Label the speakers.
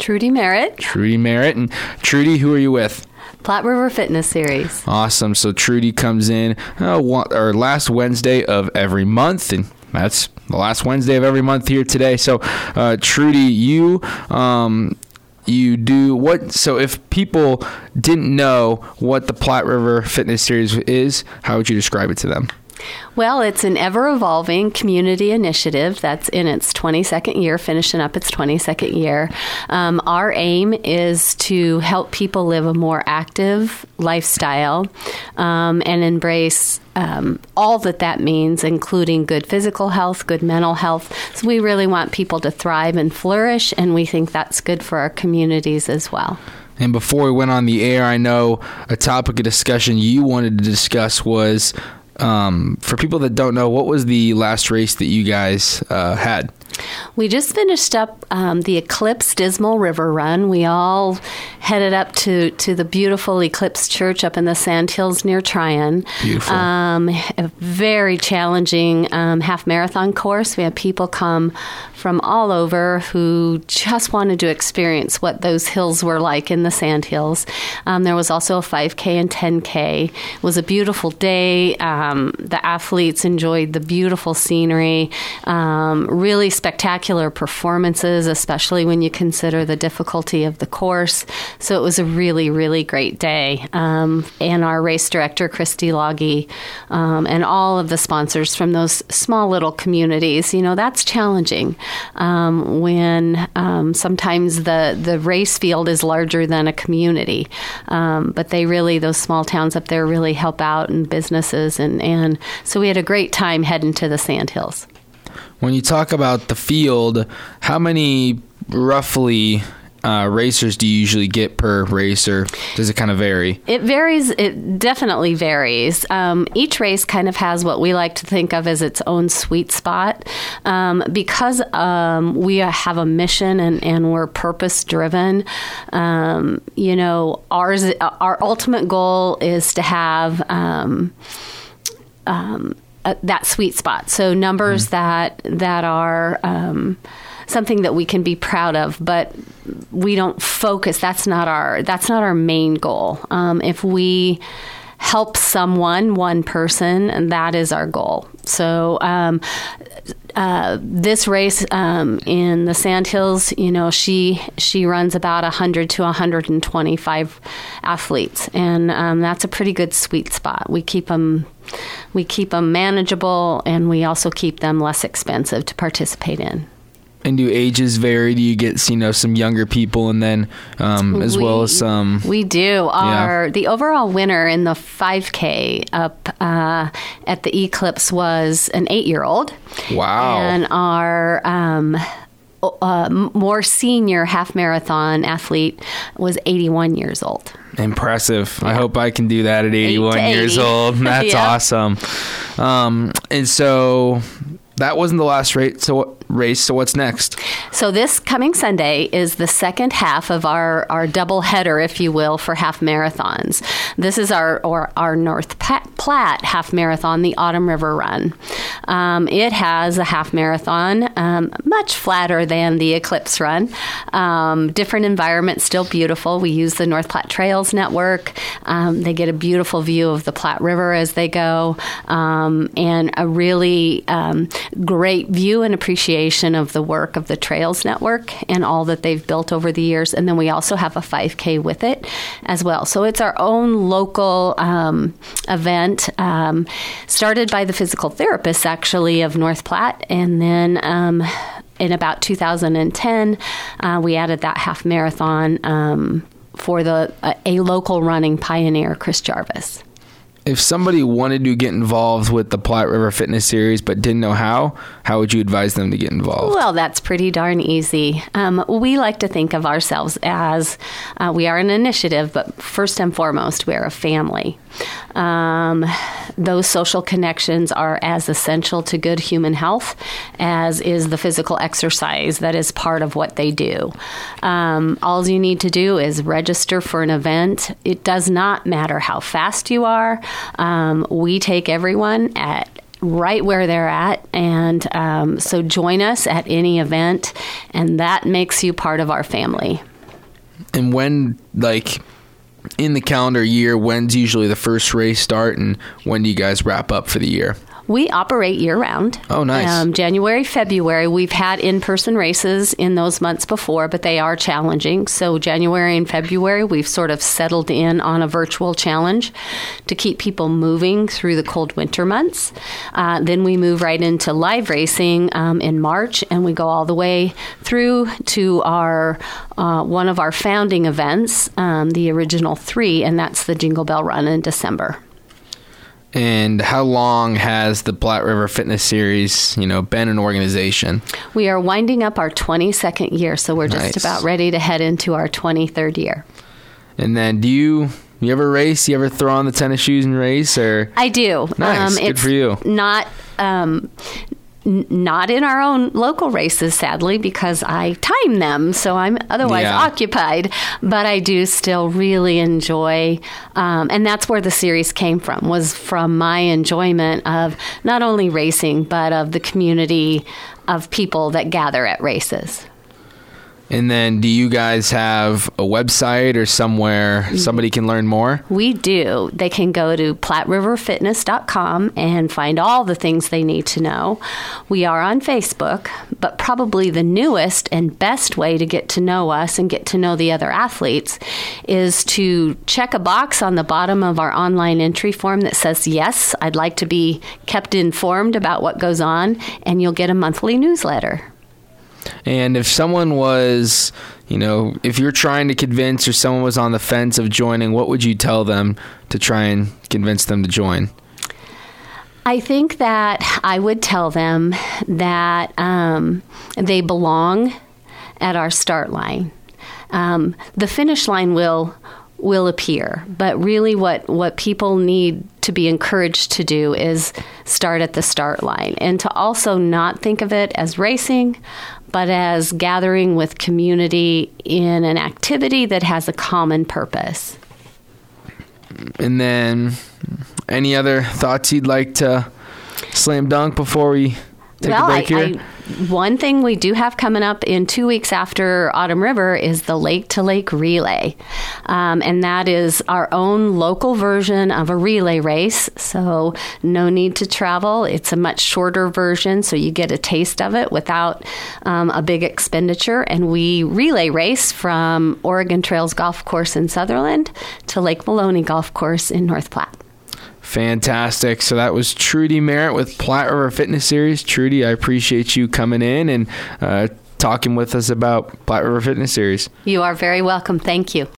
Speaker 1: Trudy Merritt.
Speaker 2: Trudy Merritt. And Trudy, who are you with?
Speaker 1: Platte River Fitness Series.
Speaker 2: Awesome. So Trudy comes in last Wednesday of every month, and that's the last Wednesday of every month here today. So Trudy, you do what? So if people didn't know what the Platte River Fitness Series is, how would you describe it to them?
Speaker 1: Well, it's an ever-evolving community initiative that's in its 22nd year, finishing up its 22nd year. Our aim is to help people live a more active lifestyle and embrace all that means, including good physical health, good mental health. So we really want people to thrive and flourish, and we think that's good for our communities as well.
Speaker 2: And before we went on the air, I know a topic of discussion you wanted to discuss was, for people that don't know, what was the last race that you guys had?
Speaker 1: We just finished up the Eclipse Dismal River Run. We all headed up to the beautiful Eclipse Church up in the Sandhills near Tryon.
Speaker 2: Beautiful.
Speaker 1: A very challenging half marathon course. We had people come from all over who just wanted to experience what those hills were like in the Sandhills. There was also a 5K and 10K. It was a beautiful day. The athletes enjoyed the beautiful scenery, really spectacular performances, especially when you consider the difficulty of the course. So it was a really, really great day. And our race director, Christy Loggy, and all of the sponsors from those small little communities, that's challenging when sometimes the race field is larger than a community. But those small towns up there really help out, and businesses. And so we had a great time heading to the Sandhills.
Speaker 2: When you talk about the field, how many roughly racers do you usually get per race, or does it kind of vary? It
Speaker 1: varies. It definitely varies. Each race kind of has what we like to think of as its own sweet spot. Because we have a mission and we're purpose-driven, our ultimate goal is to have that sweet spot. So numbers that are something that we can be proud of, but we don't focus. That's not our main goal. If we help one person, and that is our goal. So this race in the Sandhills, she runs about 100 to 125 athletes, and that's a pretty good sweet spot. We keep them manageable, and we also keep them less expensive to participate in.
Speaker 2: And do ages vary? Do you get some younger people, and then as well as some?
Speaker 1: We do. The overall winner in the 5K up at the Eclipse was an 8-year-old.
Speaker 2: Wow!
Speaker 1: And our more senior half marathon athlete was 81 years old.
Speaker 2: Impressive. Yeah. I hope I can do that at 81 years old. That's awesome. And so that wasn't the last race. So what's next? So this coming Sunday is the second half of our double header, if you will, for half marathons. This is our North Platte half marathon, the Autumn River Run. It has a half marathon, much flatter than the Eclipse Run. Different environment, still beautiful. We use the North Platte Trails Network. They get a beautiful view of the Platte River as they go, and a really great view and appreciation of the work of the Trails Network and all that they've built over the years. And then we also have a 5K with it as well. So it's our own local event, started by the physical therapists, actually, of North Platte. And then in about 2010, we added that half marathon for a local running pioneer, Chris Jarvis. If somebody wanted to get involved with the Platte River Fitness Series but didn't know how would you advise them to get involved?
Speaker 1: Well, that's pretty darn easy. We like to think of ourselves as we are an initiative, but first and foremost, we're a family. Those social connections are as essential to good human health as is the physical exercise that is part of what they do. All you need to do is register for an event. It does not matter how fast you are. We take everyone at right where they're at, and so join us at any event, and that makes you part of our family.
Speaker 2: And when, like, in the calendar year, when's usually the first race start, and when do you guys wrap up for the year?
Speaker 1: We operate year-round.
Speaker 2: Oh, nice.
Speaker 1: January, February, we've had in-person races in those months before, but they are challenging. So January and February, we've sort of settled in on a virtual challenge to keep people moving through the cold winter months. Then we move right into live racing in March, and we go all the way through to our one of our founding events, the original 3, and that's the Jingle Bell Run in December.
Speaker 2: And how long has the Platte River Fitness Series, been an organization?
Speaker 1: We are winding up our 22nd year, so we're just about ready to head into our 23rd year.
Speaker 2: And then do you ever race? You ever throw on the tennis shoes and race? Or
Speaker 1: I do.
Speaker 2: Nice. Good for you.
Speaker 1: Not in our own local races, sadly, because I time them, so I'm otherwise occupied. But I do still really enjoy, and that's where the series came from, was from my enjoyment of not only racing, but of the community of people that gather at races.
Speaker 2: And then do you guys have a website or somewhere somebody can learn more?
Speaker 1: We do. They can go to PlatteRiverFitness.com and find all the things they need to know. We are on Facebook, but probably the newest and best way to get to know us and get to know the other athletes is to check a box on the bottom of our online entry form that says, yes, I'd like to be kept informed about what goes on, and you'll get a monthly newsletter.
Speaker 2: And if someone was, if you're trying to convince, or someone was on the fence of joining, what would you tell them to try and convince them to join?
Speaker 1: I think that I would tell them that they belong at our start line. The finish line will appear, but really what people need to be encouraged to do is start at the start line, and to also not think of it as racing, but as gathering with community in an activity that has a common purpose.
Speaker 2: And then any other thoughts you'd like to slam dunk before we take a break here?
Speaker 1: One thing we do have coming up in 2 weeks after Autumn River is the Lake to Lake Relay. And that is our own local version of a relay race. So no need to travel. It's a much shorter version, so you get a taste of it without a big expenditure. And we relay race from Oregon Trails Golf Course in Sutherland to Lake Maloney Golf Course in North Platte.
Speaker 2: Fantastic. So that was Trudy Merritt with Platte River Fitness Series. Trudy, I appreciate you coming in and talking with us about Platte River Fitness Series.
Speaker 1: You are very welcome. Thank you.